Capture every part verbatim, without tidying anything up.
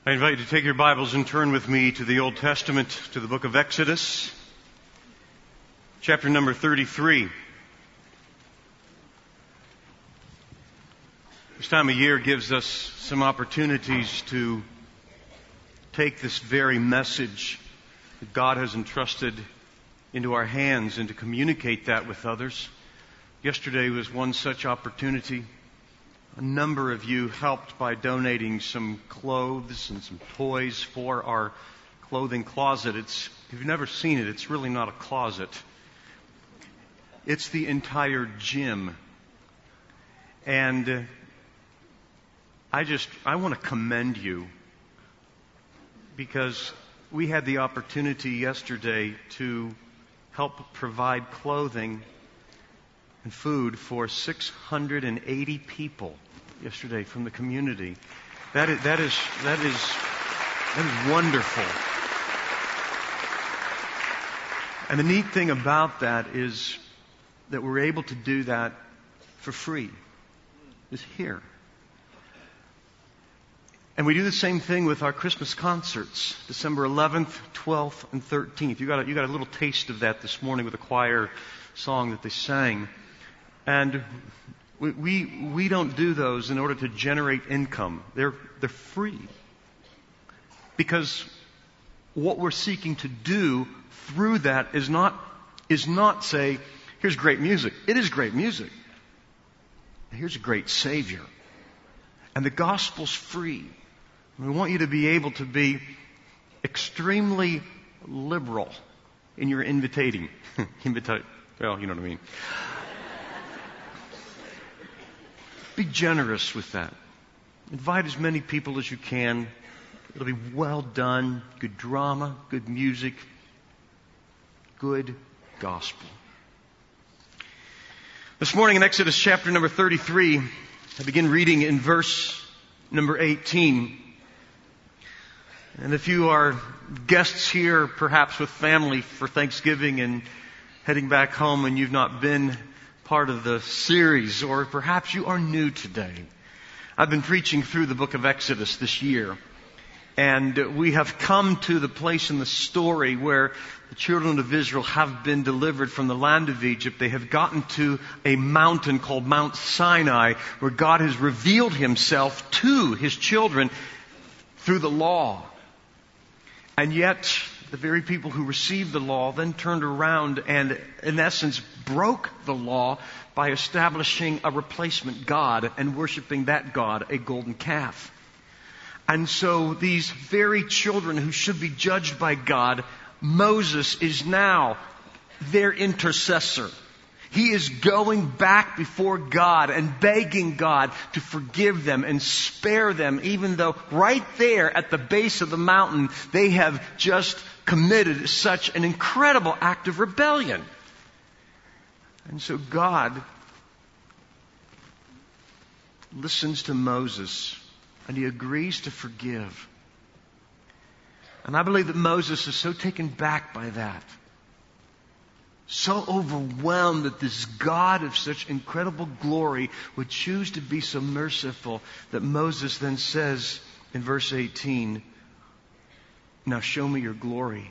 I invite you to take your Bibles and turn with me to the Old Testament, to the book of Exodus, chapter number thirty-three. This time of year gives us some opportunities to take this very message that God has entrusted into our hands and to communicate that with others. Yesterday was one such opportunity. A number of you helped by donating some clothes and some toys for our clothing closet. It's, if you've never seen it, it's really not a closet. It's the entire gym. And uh, I just, I want to commend you because we had the opportunity yesterday to help provide clothing and food for six hundred eighty people yesterday from the community. That is, that is, that is, that is wonderful. And the neat thing about that is that we're able to do that for free. It's here. And we do the same thing with our Christmas concerts, December eleventh, twelfth, and thirteenth. You got a, you got a little taste of that this morning with a choir song that they sang. And we, we we don't do those in order to generate income. They're they're free. Because what we're seeking to do through that is not is not say, here's great music. It is great music. Here's a great Savior. And the gospel's free. We want you to be able to be extremely liberal in your invitating. Invita- well, you know what I mean. Be generous with that. Invite as many people as you can. It'll be well done. Good drama, good music, good gospel. This morning in Exodus chapter number thirty-three, I begin reading in verse number eighteen. And if you are guests here, perhaps with family for Thanksgiving and heading back home and you've not been part of the series, or perhaps you are new today. I've been preaching through the book of Exodus this year, and we have come to the place in the story where the children of Israel have been delivered from the land of Egypt. They have gotten to a mountain called Mount Sinai, where God has revealed Himself to His children through the law. And yet, the very people who received the law then turned around and, in essence, broke the law by establishing a replacement God and worshiping that God, a golden calf. And so these very children who should be judged by God, Moses is now their intercessor. He is going back before God and begging God to forgive them and spare them, even though right there at the base of the mountain they have just committed such an incredible act of rebellion. And so God listens to Moses and He agrees to forgive. And I believe that Moses is so taken back by that, so overwhelmed that this God of such incredible glory would choose to be so merciful, that Moses then says in verse eighteen, now show me your glory.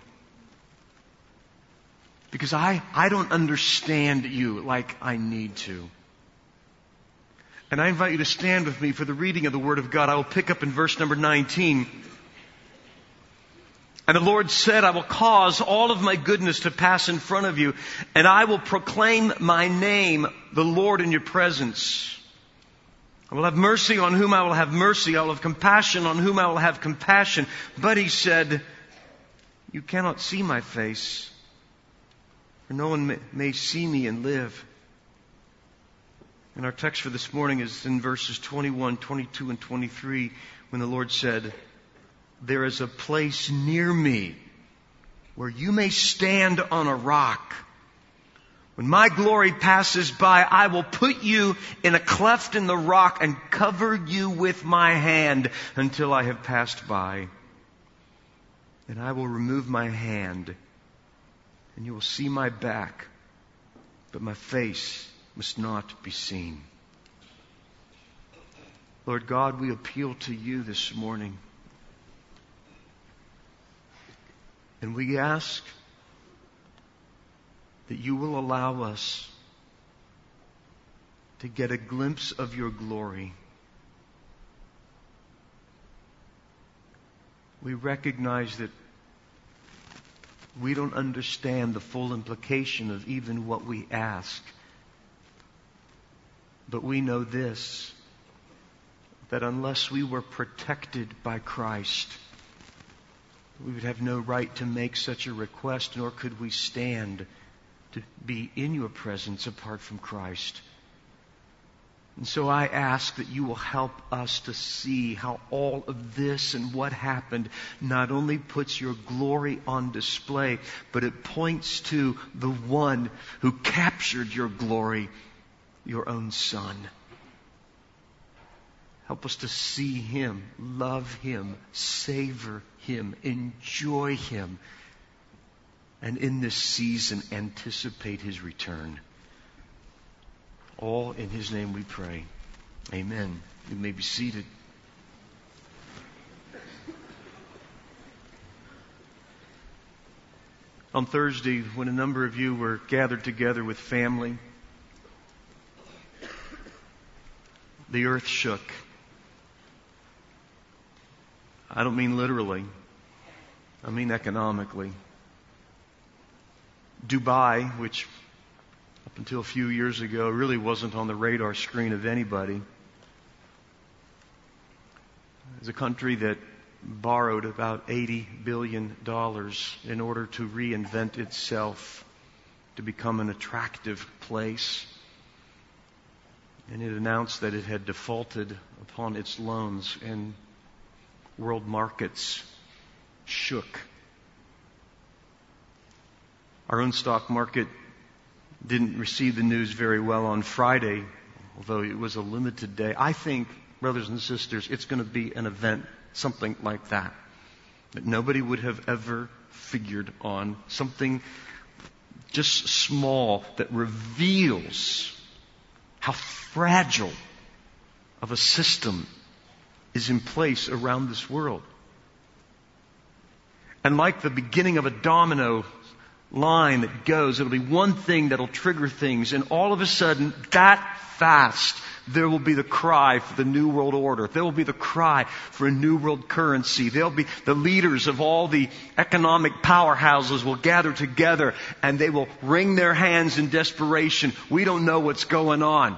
Because I, I don't understand you like I need to. And I invite you to stand with me for the reading of the Word of God. I will pick up in verse number nineteen. And the Lord said, I will cause all of my goodness to pass in front of you, and I will proclaim my name, the Lord, in your presence. I will have mercy on whom I will have mercy. I will have compassion on whom I will have compassion. But He said, you cannot see my face, for no one may, may see me and live. And our text for this morning is in verses twenty-one, twenty-two, and twenty-three, when the Lord said, there is a place near me where you may stand on a rock. When my glory passes by, I will put you in a cleft in the rock and cover you with my hand until I have passed by. And I will remove my hand, and you will see my back, but my face must not be seen. Lord God, we appeal to you this morning. And we ask that you will allow us to get a glimpse of your glory. We recognize that we don't understand the full implication of even what we ask. But we know this, that unless we were protected by Christ, we would have no right to make such a request, nor could we stand to be in your presence apart from Christ. And so I ask that you will help us to see how all of this and what happened not only puts your glory on display, but it points to the one who captured your glory, your own Son. Help us to see Him, love Him, savor Him, enjoy Him, and in this season anticipate His return. All in His name we pray. Amen. You may be seated. On Thursday, when a number of you were gathered together with family, the earth shook. I don't mean literally. I mean economically. Dubai, which up until a few years ago really wasn't on the radar screen of anybody, is a country that borrowed about eighty billion dollars in order to reinvent itself, to become an attractive place. And it announced that it had defaulted upon its loans, and world markets shook. Our own stock market didn't receive the news very well on Friday, although it was a limited day. I think, brothers and sisters, it's going to be an event, something like that, that nobody would have ever figured on. Something just small that reveals how fragile of a system is in place around this world. And like the beginning of a domino line that goes, it'll be one thing that'll trigger things, and all of a sudden, that fast, there will be the cry for the New World Order. There will be the cry for a new world currency. There'll be the leaders of all the economic powerhouses will gather together, and they will wring their hands in desperation. We don't know what's going on.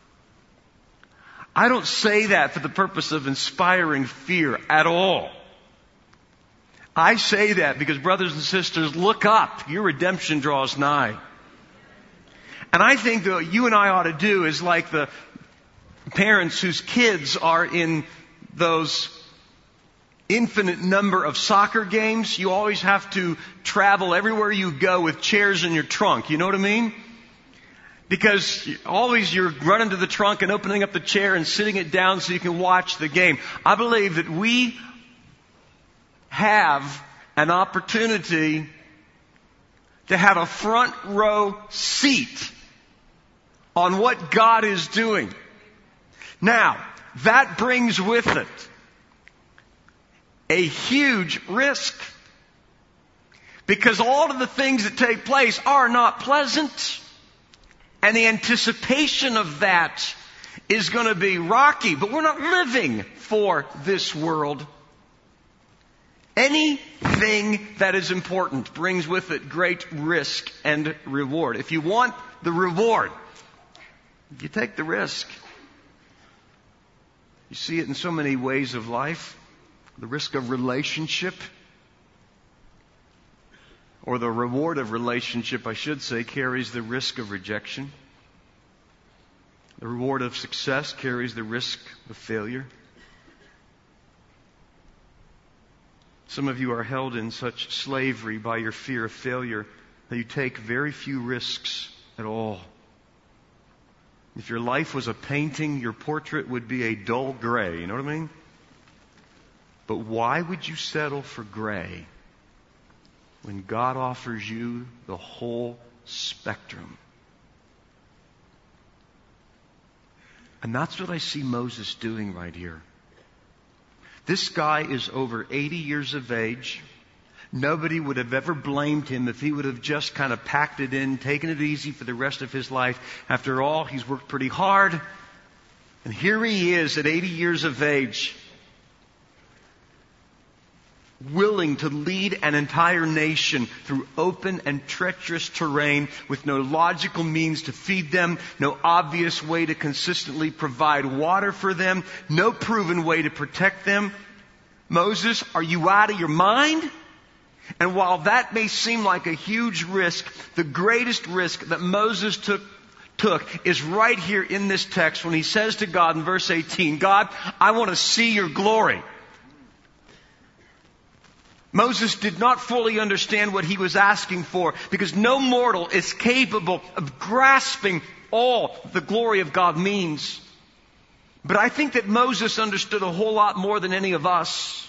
I don't say that for the purpose of inspiring fear at all. I say that because, brothers and sisters, look up. Your redemption draws nigh. And I think that what you and I ought to do is like the parents whose kids are in those infinite number of soccer games. You always have to travel everywhere you go with chairs in your trunk. You know what I mean? Because always you're running to the trunk and opening up the chair and sitting it down so you can watch the game. I believe that we have an opportunity to have a front row seat on what God is doing. Now, that brings with it a huge risk, because all of the things that take place are not pleasant, and the anticipation of that is going to be rocky. But we're not living for this world. Anything that is important brings with it great risk and reward. If you want the reward, you take the risk. You see it in so many ways of life. The risk of relationship, or the reward of relationship, I should say, carries the risk of rejection. The reward of success carries the risk of failure. Some of you are held in such slavery by your fear of failure that you take very few risks at all. If your life was a painting, your portrait would be a dull gray. You know what I mean? But why would you settle for gray when God offers you the whole spectrum? And that's what I see Moses doing right here. This guy is over eighty years of age. Nobody would have ever blamed him if he would have just kind of packed it in, taken it easy for the rest of his life. After all, he's worked pretty hard. And here he is at eighty years of age, willing to lead an entire nation through open and treacherous terrain with no logical means to feed them, no obvious way to consistently provide water for them, no proven way to protect them. Moses, are you out of your mind? And while that may seem like a huge risk, the greatest risk that Moses took took is right here in this text when he says to God in verse eighteen, God, I want to see your glory. Moses did not fully understand what he was asking for because no mortal is capable of grasping all the glory of God means. But I think that Moses understood a whole lot more than any of us.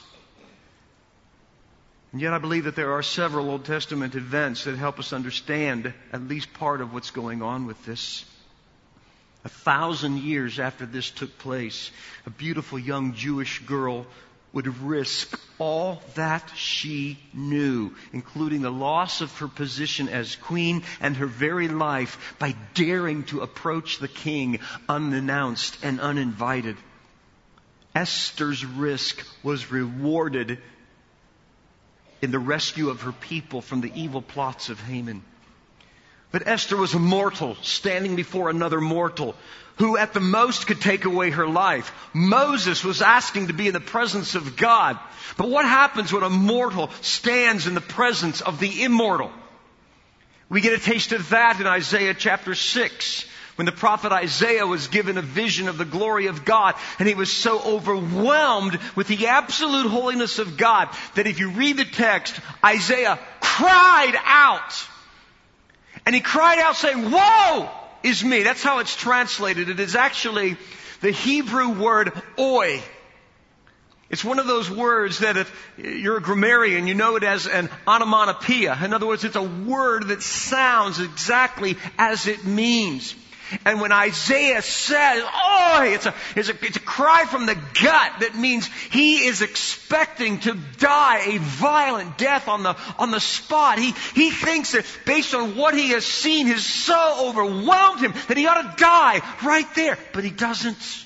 And yet I believe that there are several Old Testament events that help us understand at least part of what's going on with this. A thousand years after this took place, a beautiful young Jewish girl would risk all that she knew, including the loss of her position as queen and her very life, by daring to approach the king unannounced and uninvited. Esther's risk was rewarded in the rescue of her people from the evil plots of Haman. But Esther was a mortal standing before another mortal who at the most could take away her life. Moses was asking to be in the presence of God. But what happens when a mortal stands in the presence of the immortal? We get a taste of that in Isaiah chapter six, when the prophet Isaiah was given a vision of the glory of God, and he was so overwhelmed with the absolute holiness of God that if you read the text, Isaiah cried out. And he cried out saying, "Woe is me." That's how it's translated. It is actually the Hebrew word oi. It's one of those words that if you're a grammarian, you know it as an onomatopoeia. In other words, it's a word that sounds exactly as it means. And when Isaiah says, "Oi," it's a, it's a, it's a cry from the gut that means he is expecting to die a violent death on the, on the spot. He, he thinks that based on what he has seen has so overwhelmed him that he ought to die right there. But he doesn't.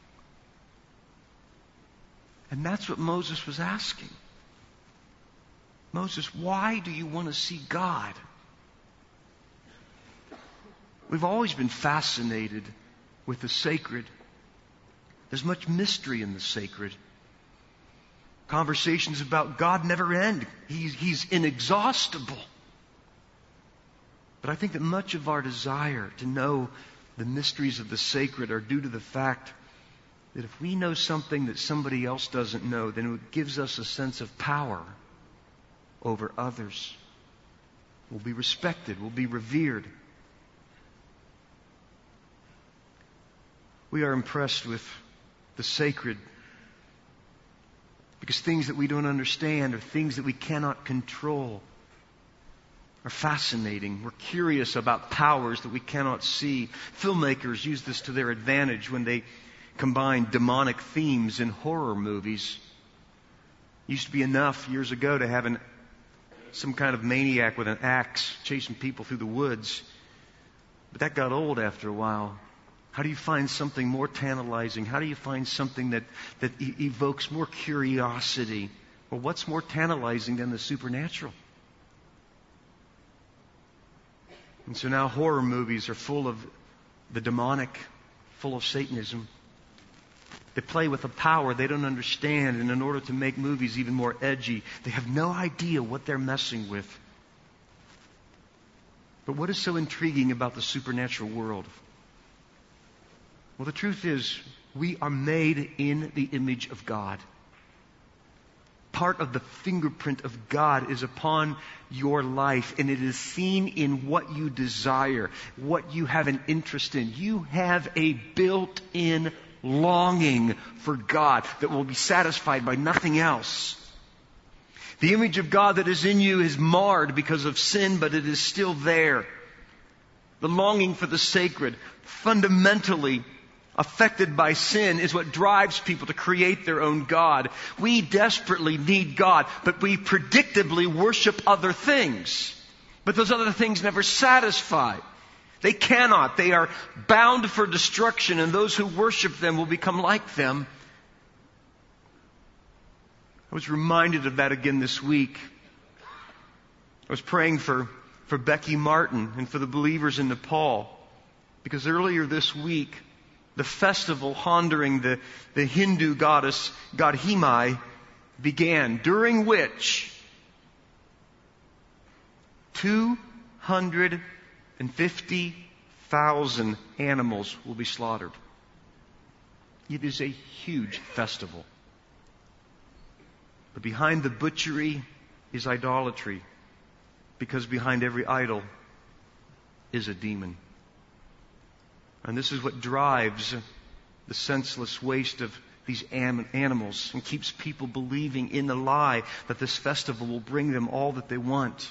And that's what Moses was asking. Moses, why do you want to see God? We've always been fascinated with the sacred. There's much mystery in the sacred. Conversations about God never end. He's, he's inexhaustible. But I think that much of our desire to know the mysteries of the sacred are due to the fact that if we know something that somebody else doesn't know, then it gives us a sense of power over others. We'll be respected. We'll be revered. We are impressed with the sacred because things that we don't understand or things that we cannot control are fascinating. We're curious about powers that we cannot see. Filmmakers use this to their advantage when they combine demonic themes in horror movies. It used to be enough years ago to have an, some kind of maniac with an axe chasing people through the woods. But that got old after a while. How do you find something more tantalizing? How do you find something that, that e- evokes more curiosity? Well, what's more tantalizing than the supernatural? And so now horror movies are full of the demonic, full of Satanism. They play with a power they don't understand, and in order to make movies even more edgy, they have no idea what they're messing with. But what is so intriguing about the supernatural world? Well, the truth is, we are made in the image of God. Part of the fingerprint of God is upon your life, and it is seen in what you desire, what you have an interest in. You have a built-in longing for God that will be satisfied by nothing else. The image of God that is in you is marred because of sin, but it is still there. The longing for the sacred, fundamentally, affected by sin is what drives people to create their own God. We desperately need God, but we predictably worship other things. But those other things never satisfy. They cannot. They are bound for destruction, and those who worship them will become like them. I was reminded of that again this week. I was praying for, for Becky Martin and for the believers in Nepal, because earlier this week, the festival honoring the, the Hindu goddess Gadhimai began, during which two hundred fifty thousand animals will be slaughtered. It is a huge festival. But behind the butchery is idolatry, because behind every idol is a demon. And this is what drives the senseless waste of these animals and keeps people believing in the lie that this festival will bring them all that they want.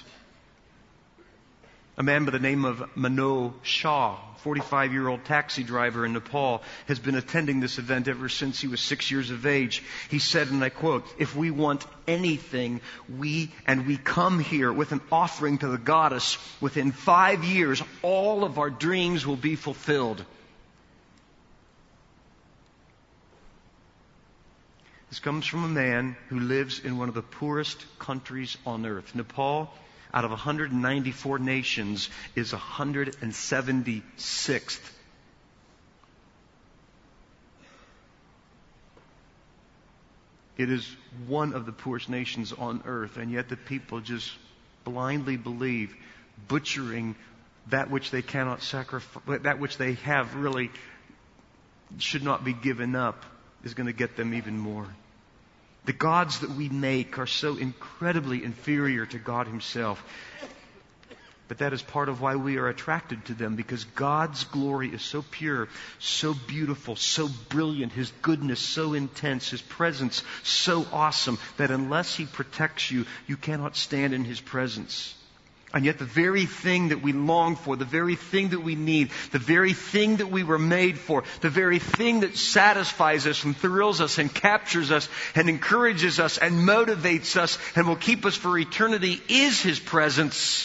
A man by the name of Manoj Shah, forty-five-year-old taxi driver in Nepal, has been attending this event ever since he was six years of age. He said, and I quote, "If we want anything, we and we come here with an offering to the goddess, within five years, all of our dreams will be fulfilled." This comes from a man who lives in one of the poorest countries on earth. Nepal, out of one hundred ninety-four nations, is one hundred seventy-sixth. It is one of the poorest nations on earth, and yet the people just blindly believe butchering that which they cannot sacrifice, that which they have really should not be given up, is going to get them even more. The gods that we make are so incredibly inferior to God Himself. But that is part of why we are attracted to them, because God's glory is so pure, so beautiful, so brilliant, His goodness so intense, His presence so awesome, that unless He protects you, you cannot stand in His presence. And yet the very thing that we long for, the very thing that we need, the very thing that we were made for, the very thing that satisfies us and thrills us and captures us and encourages us and motivates us and will keep us for eternity is His presence.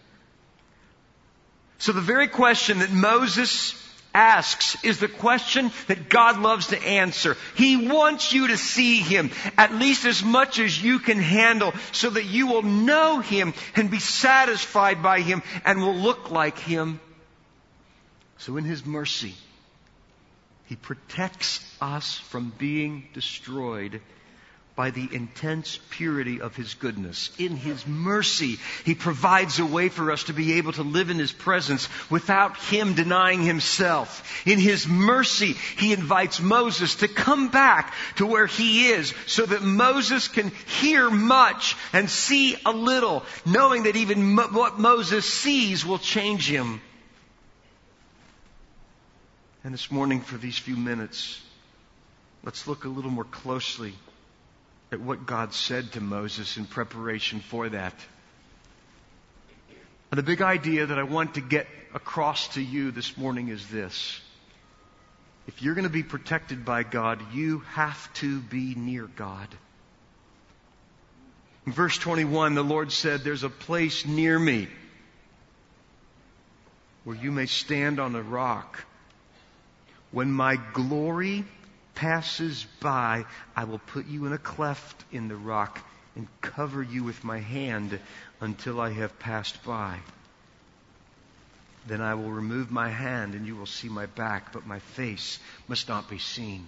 So the very question that Moses asks is the question that God loves to answer. He wants you to see Him at least as much as you can handle, so that you will know Him and be satisfied by Him and will look like Him. So in His mercy, He protects us from being destroyed by the intense purity of His goodness. In His mercy, He provides a way for us to be able to live in His presence without Him denying Himself. In His mercy, He invites Moses to come back to where he is, so that Moses can hear much and see a little, knowing that even mo- what Moses sees will change him. And this morning, for these few minutes, let's look a little more closely at what God said to Moses in preparation for that. And the big idea that I want to get across to you this morning is this. If you're going to be protected by God, you have to be near God. In verse twenty-one, the Lord said, "There's a place near me where you may stand on a rock. When my glory passes by, I will put you in a cleft in the rock and cover you with my hand until I have passed by. Then I will remove my hand and you will see my back, but my face must not be seen."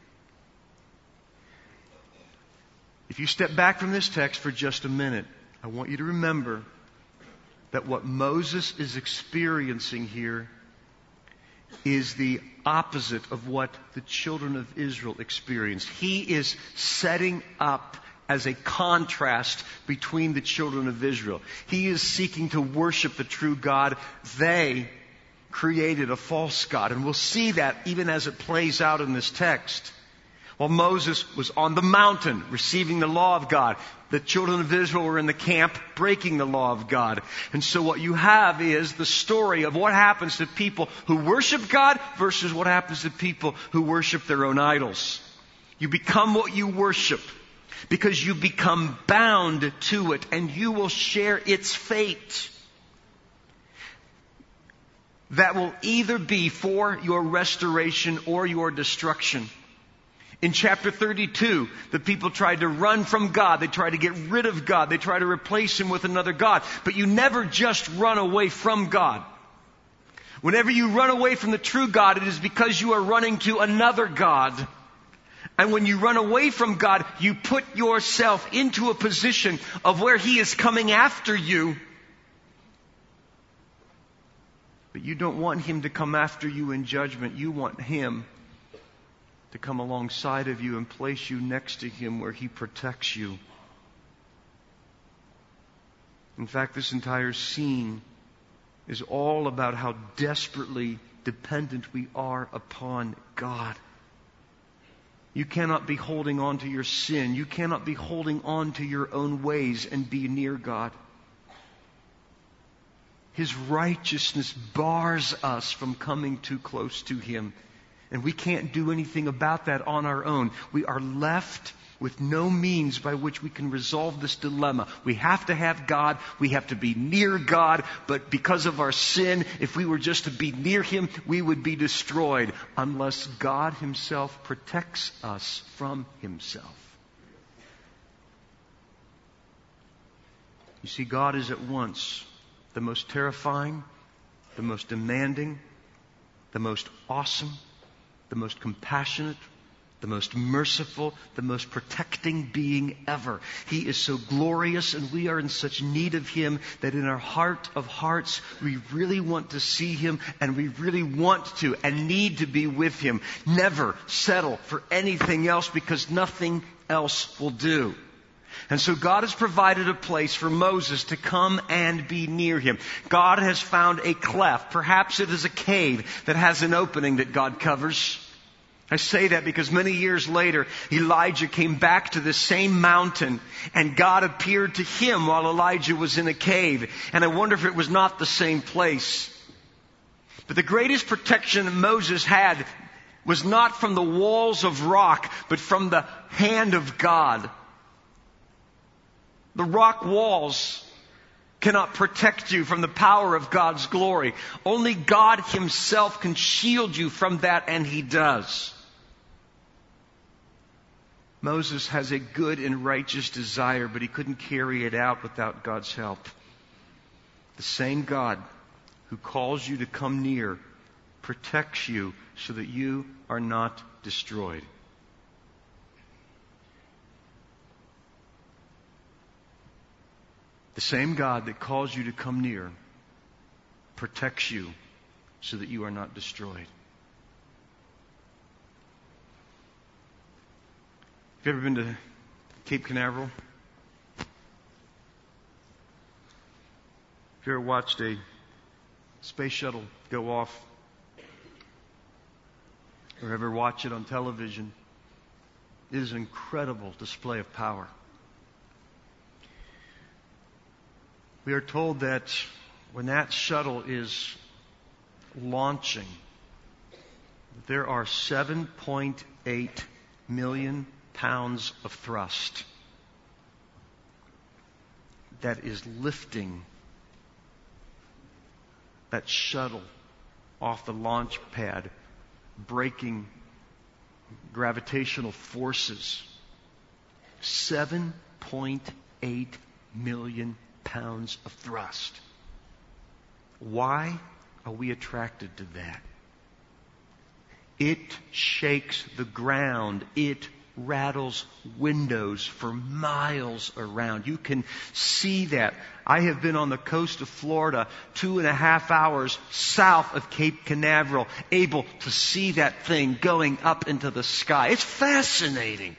If you step back from this text for just a minute, I want you to remember that what Moses is experiencing here is the opposite of what the children of Israel experienced. He is setting up as a contrast between the children of Israel. He is seeking to worship the true God. They created a false god. And we'll see that even as it plays out in this text. While Moses was on the mountain receiving the law of God, the children of Israel were in the camp breaking the law of God. And so what you have is the story of what happens to people who worship God versus what happens to people who worship their own idols. You become what you worship because you become bound to it and you will share its fate. That will either be for your restoration or your destruction. In chapter thirty-two, the people tried to run from God. They tried to get rid of God. They tried to replace Him with another God. But you never just run away from God. Whenever you run away from the true God, it is because you are running to another God. And when you run away from God, you put yourself into a position of where He is coming after you. But you don't want Him to come after you in judgment. You want Him to come alongside of you and place you next to Him where He protects you. In fact, this entire scene is all about how desperately dependent we are upon God. You cannot be holding on to your sin. You cannot be holding on to your own ways and be near God. His righteousness bars us from coming too close to Him. And we can't do anything about that on our own. We are left with no means by which we can resolve this dilemma. We have to have God. We have to be near God. But because of our sin, if we were just to be near Him, we would be destroyed unless God Himself protects us from Himself. You see, God is at once the most terrifying, the most demanding, the most awesome, the most compassionate, the most merciful, the most protecting being ever. He is so glorious and we are in such need of Him that in our heart of hearts we really want to see Him and we really want to and need to be with Him. Never settle for anything else because nothing else will do. And so God has provided a place for Moses to come and be near Him. God has found a cleft. Perhaps it is a cave that has an opening that God covers. I say that because many years later, Elijah came back to the same mountain and God appeared to him while Elijah was in a cave. And I wonder if it was not the same place. But the greatest protection Moses had was not from the walls of rock, but from the hand of God. The rock walls cannot protect you from the power of God's glory. Only God Himself can shield you from that, and He does. Moses has a good and righteous desire, but he couldn't carry it out without God's help. The same God who calls you to come near protects you so that you are not destroyed. The same God that calls you to come near protects you so that you are not destroyed. Have you ever been to Cape Canaveral? Have you ever watched a space shuttle go off? Or ever watch it on television? It is an incredible display of power. We are told that when that shuttle is launching, there are seven point eight million pounds of thrust that is lifting that shuttle off the launch pad, breaking gravitational forces. seven point eight million pounds of thrust. Why are we attracted to that? It shakes the ground. It rattles windows for miles around. You can see that. I have been on the coast of Florida two and a half hours south of Cape Canaveral, able to see that thing going up into the sky. It's fascinating.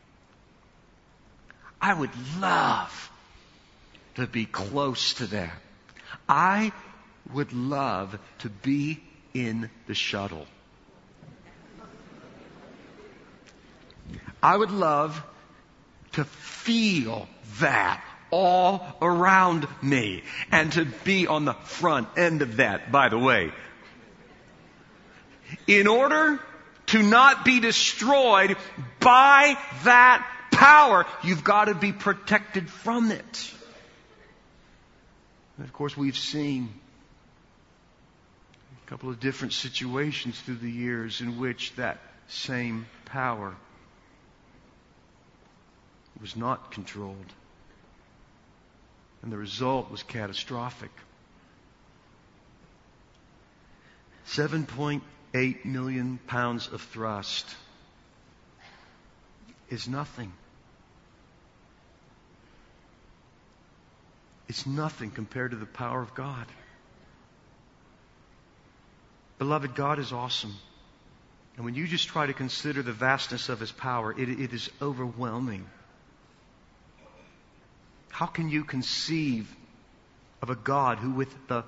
I would love to be close to that. I would love to be in the shuttle. I would love to feel that all around me and to be on the front end of that, by the way. In order to not be destroyed by that power, you've got to be protected from it. And of course, we've seen a couple of different situations through the years in which that same power was not controlled. And the result was catastrophic. seven point eight million pounds of thrust is nothing. It's nothing compared to the power of God. Beloved, God is awesome. And when you just try to consider the vastness of His power, it, it is overwhelming. How can you conceive of a God who with the,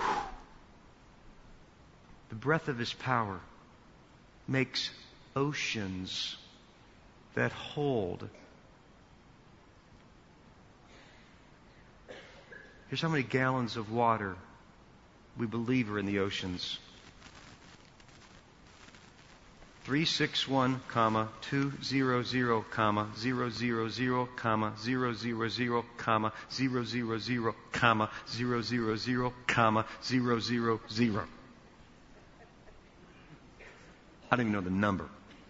the breath of His power makes oceans that hold? Here's how many gallons of water we believe are in the oceans. three six one, comma, two hundred, comma, zero zero zero, comma, zero zero zero, comma, zero zero zero, comma, zero zero zero, comma, zero zero zero. I don't even know the number.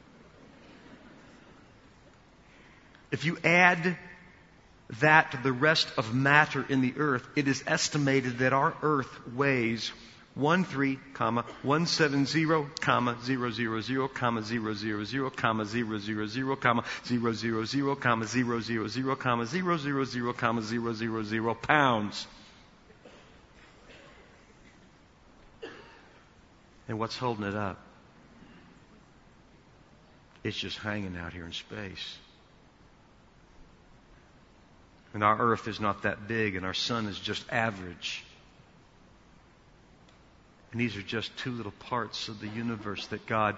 If you add that to the rest of matter in the earth, it is estimated that our earth weighs one three, comma, one seven zero, comma, zero zero zero, comma, zero zero zero, comma, zero zero zero, comma, zero zero zero, comma, zero zero zero, comma, zero zero zero, comma, zero zero zero pounds. And what's holding it up? It's just hanging out here in space. And our earth is not that big, and our sun is just average. And these are just two little parts of the universe that God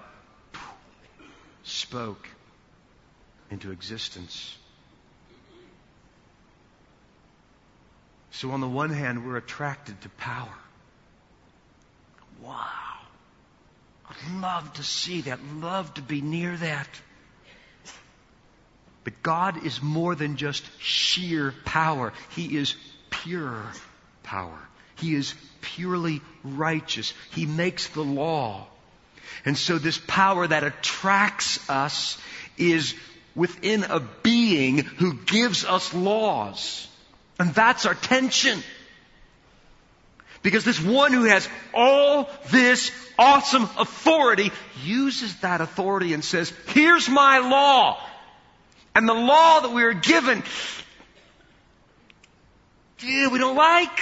spoke into existence. So on the one hand, we're attracted to power. Wow. I'd love to see that, love to be near that. But God is more than just sheer power. He is pure power. He is purely righteous. He makes the law. And so this power that attracts us is within a being who gives us laws. And that's our tension. Because this one who has all this awesome authority uses that authority and says, here's my law. And the law that we are given, yeah, we don't like.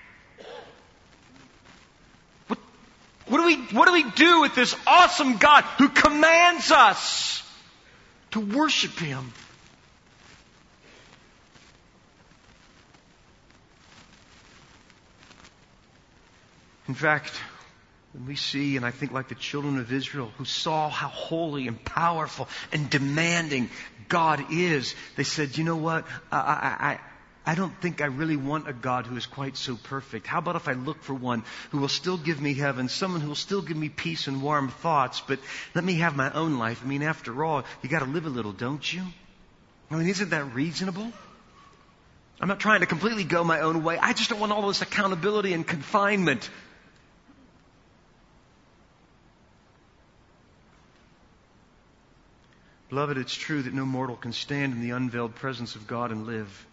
What, what do we, what do we do with this awesome God who commands us to worship Him? In fact, when we see, and I think like the children of Israel who saw how holy and powerful and demanding God is, they said, you know what, I, I, I, I don't think I really want a God who is quite so perfect. How about if I look for one who will still give me heaven, someone who will still give me peace and warm thoughts, but let me have my own life. I mean, after all, you got to live a little, don't you? I mean, isn't that reasonable? I'm not trying to completely go my own way. I just don't want all this accountability and confinement. Beloved, it's true that no mortal can stand in the unveiled presence of God and live.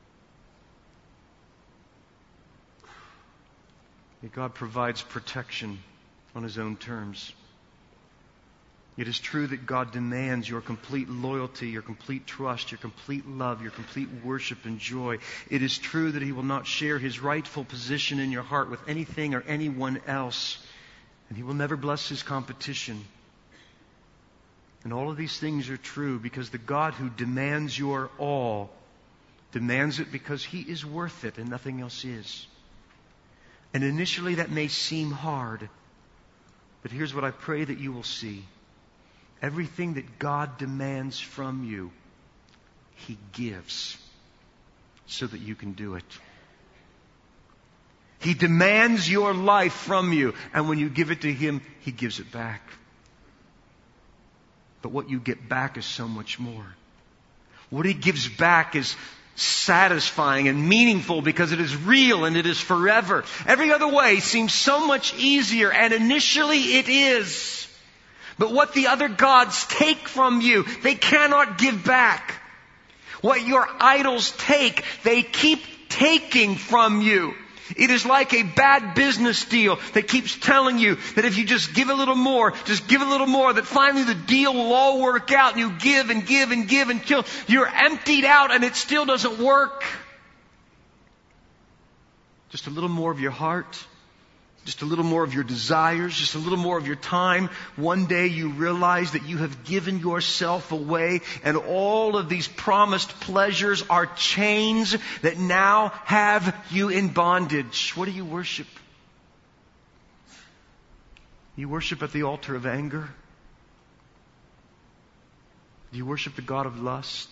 Yet God provides protection on His own terms. It is true that God demands your complete loyalty, your complete trust, your complete love, your complete worship and joy. It is true that He will not share His rightful position in your heart with anything or anyone else. And He will never bless His competition. And all of these things are true because the God who demands your all demands it because He is worth it and nothing else is. And initially that may seem hard, but here's what I pray that you will see. Everything that God demands from you, He gives so that you can do it. He demands your life from you, and when you give it to Him, He gives it back. But what you get back is so much more. What He gives back is satisfying and meaningful because it is real and it is forever. Every other way seems so much easier, and initially it is. But what the other gods take from you, they cannot give back. What your idols take, they keep taking from you. It is like a bad business deal that keeps telling you that if you just give a little more, just give a little more, that finally the deal will all work out, and you give and give and give until you're emptied out and it still doesn't work. Just a little more of your heart, just a little more of your desires, just a little more of your time. One day you realize that you have given yourself away, and all of these promised pleasures are chains that now have you in bondage. What do you worship? You worship at the altar of anger? Do you worship the god of lust?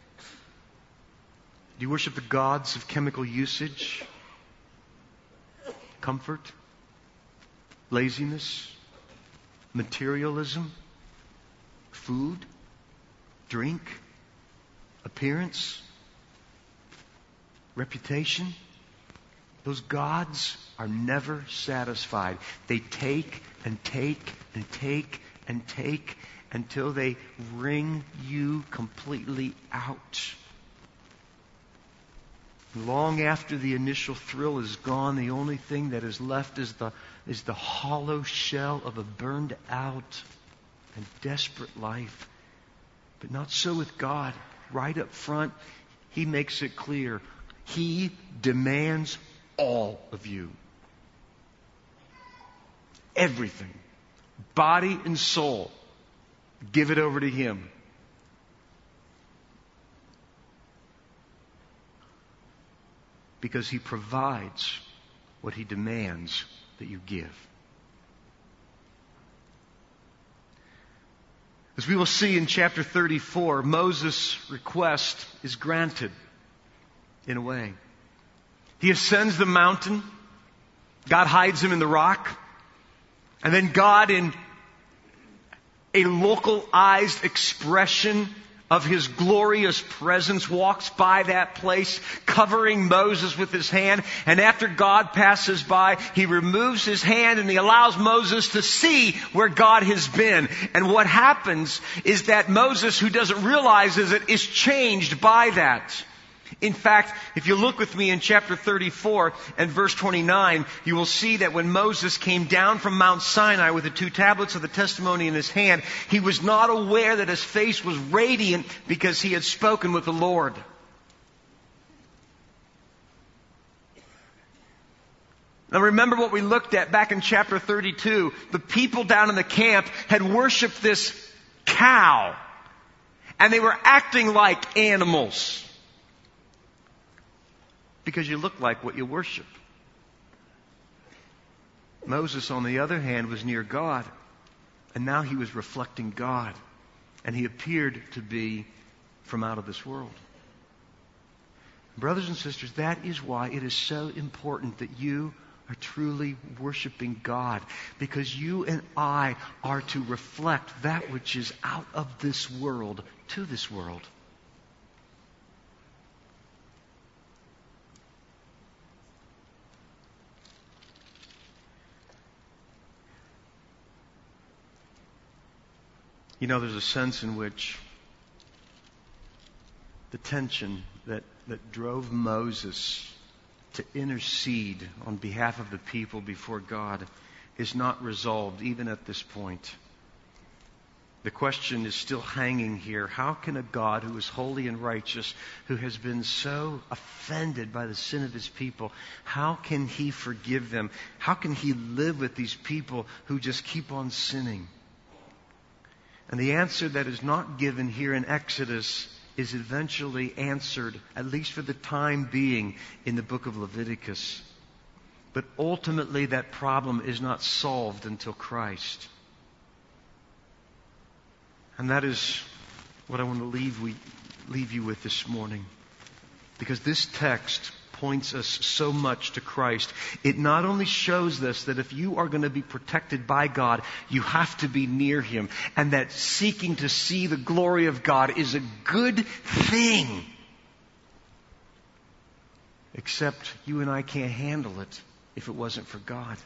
Do you worship the gods of chemical usage? Comfort? Laziness, materialism, food, drink, appearance, reputation. Those gods are never satisfied. They take and take and take and take until they wring you completely out. Long after the initial thrill is gone, the only thing that is left is the is the hollow shell of a burned out and desperate life. But not so with God. Right up front, He makes it clear. He demands all of you. Everything. Body and soul. Give it over to Him. Because He provides what He demands that you give. As we will see in chapter thirty-four, Moses' request is granted in a way. He ascends the mountain. God hides him in the rock. And then God, in a localized expression of His glorious presence, walks by that place, covering Moses with His hand. And after God passes by, He removes His hand and He allows Moses to see where God has been. And what happens is that Moses, who doesn't realize it, is changed by that. In fact, if you look with me in chapter thirty-four and verse twenty-nine, you will see that when Moses came down from Mount Sinai with the two tablets of the testimony in his hand, he was not aware that his face was radiant because he had spoken with the Lord. Now remember what we looked at back in chapter thirty-two. The people down in the camp had worshipped this cow, and they were acting like animals. Because you look like what you worship. Moses, on the other hand, was near God. And now he was reflecting God. And he appeared to be from out of this world. Brothers and sisters, that is why it is so important that you are truly worshiping God. Because you and I are to reflect that which is out of this world to this world. You know, there's a sense in which the tension that, that drove Moses to intercede on behalf of the people before God is not resolved even at this point. The question is still hanging here. How can a God who is holy and righteous, who has been so offended by the sin of His people, how can He forgive them? How can He live with these people who just keep on sinning? And the answer that is not given here in Exodus is eventually answered, at least for the time being, in the book of Leviticus. But ultimately that problem is not solved until Christ. And that is what I want to leave we leave you with this morning. Because this text points us so much to Christ. It not only shows us that if you are going to be protected by God, you have to be near Him. And that seeking to see the glory of God is a good thing. Except you and I can't handle it if it wasn't for God.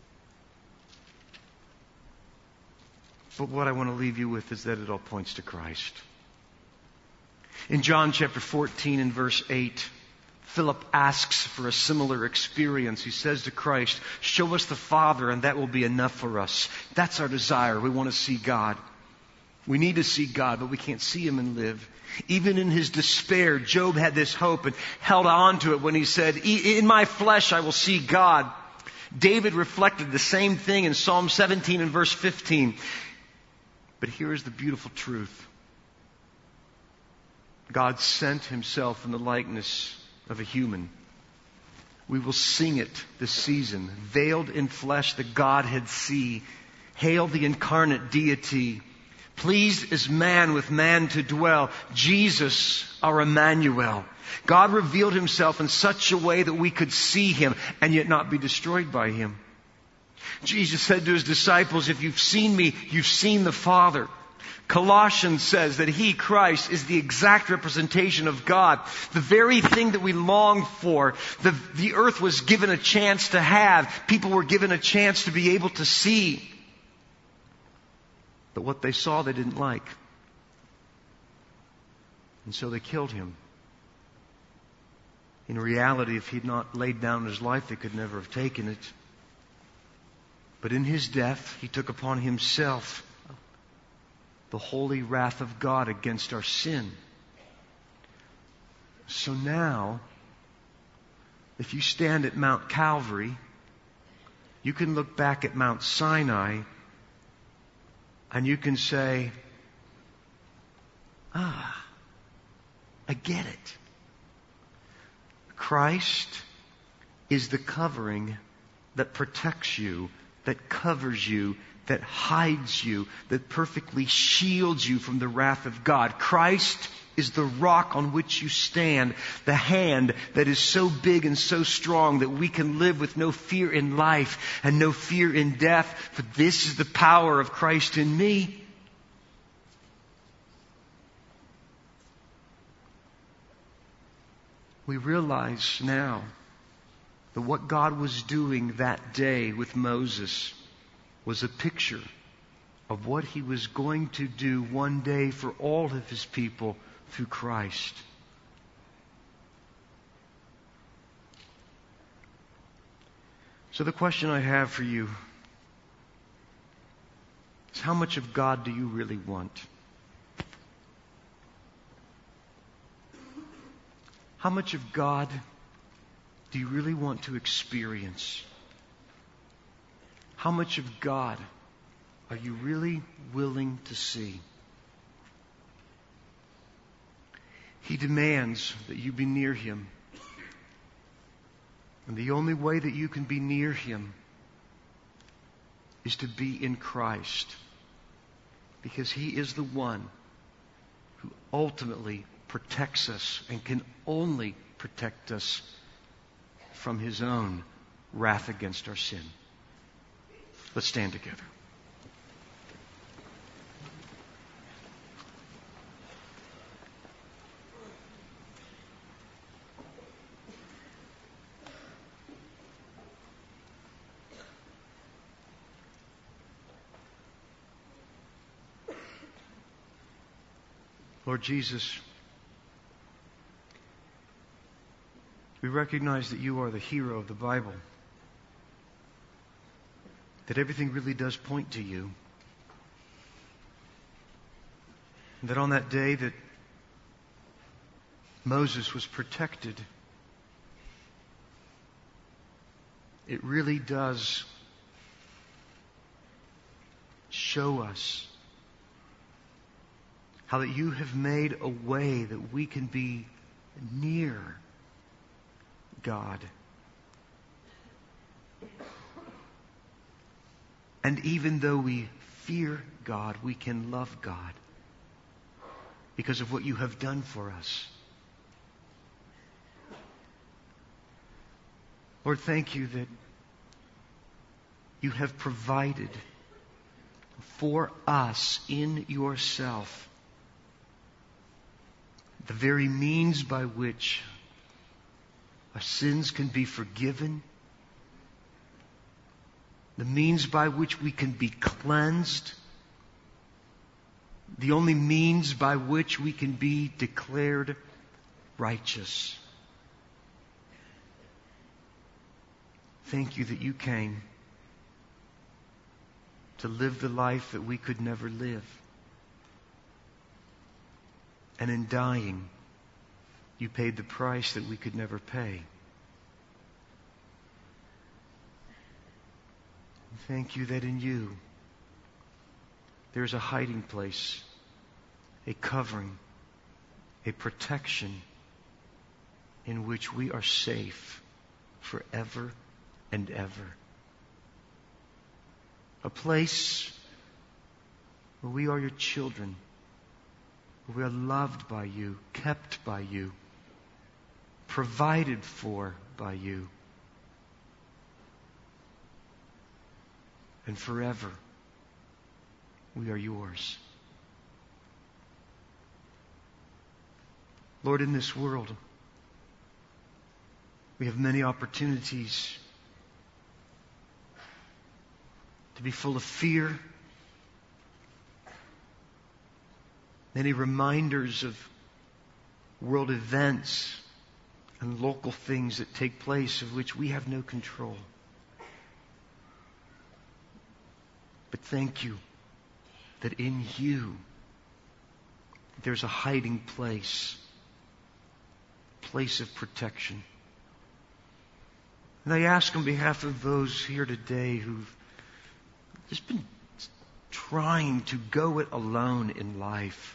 But what I want to leave you with is that it all points to Christ. In John chapter fourteen and verse eight, Philip asks for a similar experience. He says to Christ, "Show us the Father and that will be enough for us." That's our desire. We want to see God. We need to see God, but we can't see Him and live. Even in his despair, Job had this hope and held on to it when he said, "In my flesh I will see God." David reflected the same thing in Psalm seventeen and verse fifteen. But here is the beautiful truth. God sent Himself in the likeness of a human. We will sing it this season. Veiled in flesh, the Godhead see. Hail the incarnate deity. Pleased as man with man to dwell. Jesus, our Emmanuel. God revealed Himself in such a way that we could see Him and yet not be destroyed by Him. Jesus said to His disciples, "If you've seen me, you've seen the Father." Colossians says that He, Christ, is the exact representation of God. The very thing that we long for. The, the earth was given a chance to have. People were given a chance to be able to see. But what they saw they didn't like. And so they killed Him. In reality, if He'd not laid down His life, they could never have taken it. But in His death, He took upon Himself the holy wrath of God against our sin. So now, if you stand at Mount Calvary, you can look back at Mount Sinai and you can say, "Ah, I get it. Christ is the covering that protects you, that covers you, that hides you, that perfectly shields you from the wrath of God. Christ is the rock on which you stand, the hand that is so big and so strong that we can live with no fear in life and no fear in death. For this is the power of Christ in me." We realize now that what God was doing that day with Moses was a picture of what He was going to do one day for all of His people through Christ. So the question I have for you is, how much of God do you really want? How much of God do you really want to experience? How much of God are you really willing to see? He demands that you be near Him. And the only way that you can be near Him is to be in Christ. Because He is the one who ultimately protects us and can only protect us from His own wrath against our sin. Let's stand together. Lord Jesus, we recognize that You are the hero of the Bible. That everything really does point to You. And that on that day that Moses was protected, it really does show us how that You have made a way that we can be near God. And even though we fear God, we can love God because of what you have done for us. Lord, thank you that you have provided for us in yourself the very means by which our sins can be forgiven, the means by which we can be cleansed, the only means by which we can be declared righteous. Thank you that you came to live the life that we could never live. And in dying, you paid the price that we could never pay. Thank you that in you there's a hiding place, a covering, a protection in which we are safe forever and ever. A place where we are your children, where we are loved by you, kept by you, provided for by you, and forever we are yours. Lord, in this world, we have many opportunities to be full of fear, many reminders of world events and local things that take place of which we have no control. But thank you that in you there's a hiding place, place of protection. And I ask on behalf of those here today who've just been trying to go it alone in life,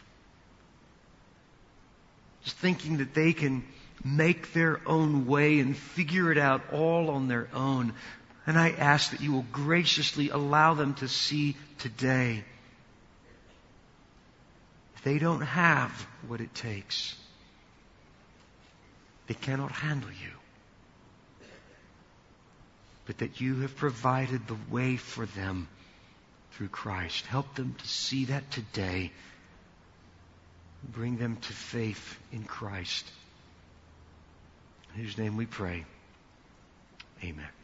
just thinking that they can make their own way and figure it out all on their own. And I ask that you will graciously allow them to see today they don't have what it takes. They cannot handle you. But that you have provided the way for them through Christ. Help them to see that today. Bring them to faith in Christ. In whose name we pray. Amen.